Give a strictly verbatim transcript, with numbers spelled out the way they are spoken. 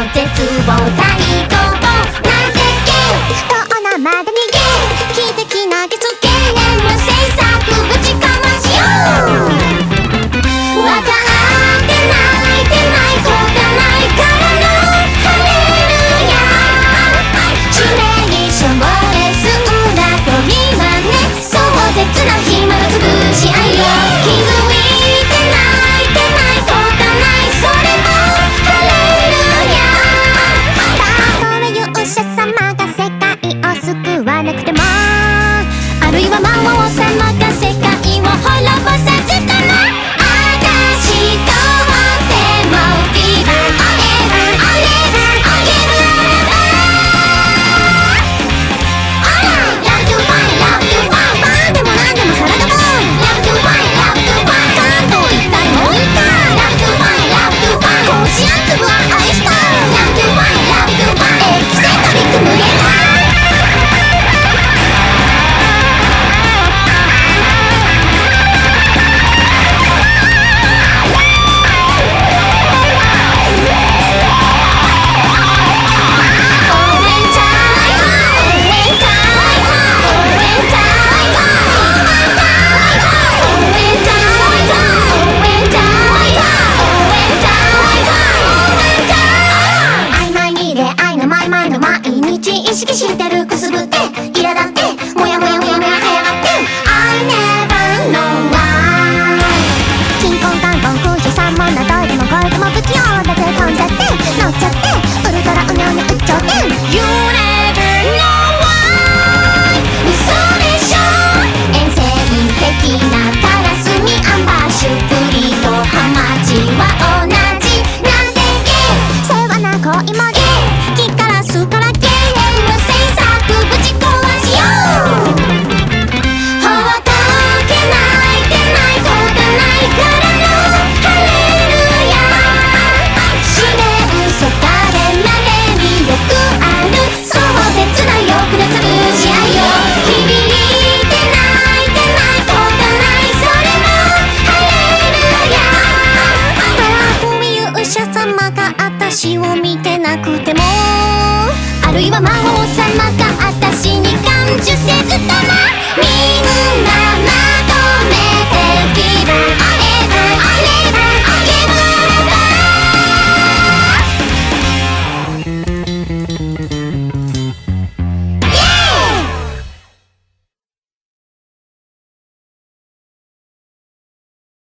絶望大逃亡なんてゲーどうなまで逃げ汽笛投げつけ無制作ぶちかましようわかってないてないことないからのハレルヤ地名にしょぼれすんだと今ね壮絶な暇の潰し合いよ気づいてないてないことないそれもハレルヤたとえ勇者様が世界を救わなくてもあるいは魔王様が世界を滅ぼさずともあたしとってもフィーバーオレバーオレバーオレバーラブトゥファイラブトゥファイパンでもなんでもサラダボーイラブトゥファイラブトゥファイ関東一帯もう一回ラブトゥファイラブトゥファイ甲子園粒は愛したラブトゥファイラブトゥファイエキセントリック無限大意識してるくすぶって苛立ってもやもやもやもや早がって I never know why キンコンカンコン空気三問などいでもこいでも不器用だぜ飛んじゃって乗っちゃってウルトラうにょうにゅ一丁点 You never know why 嘘でしょ遠征的なカラスにアンバッシュプリとハマチは同じなんてゲー世話な恋もゲー木から巣からゲー私を見てなくてもあるいは魔王様が私に感受せずともみんな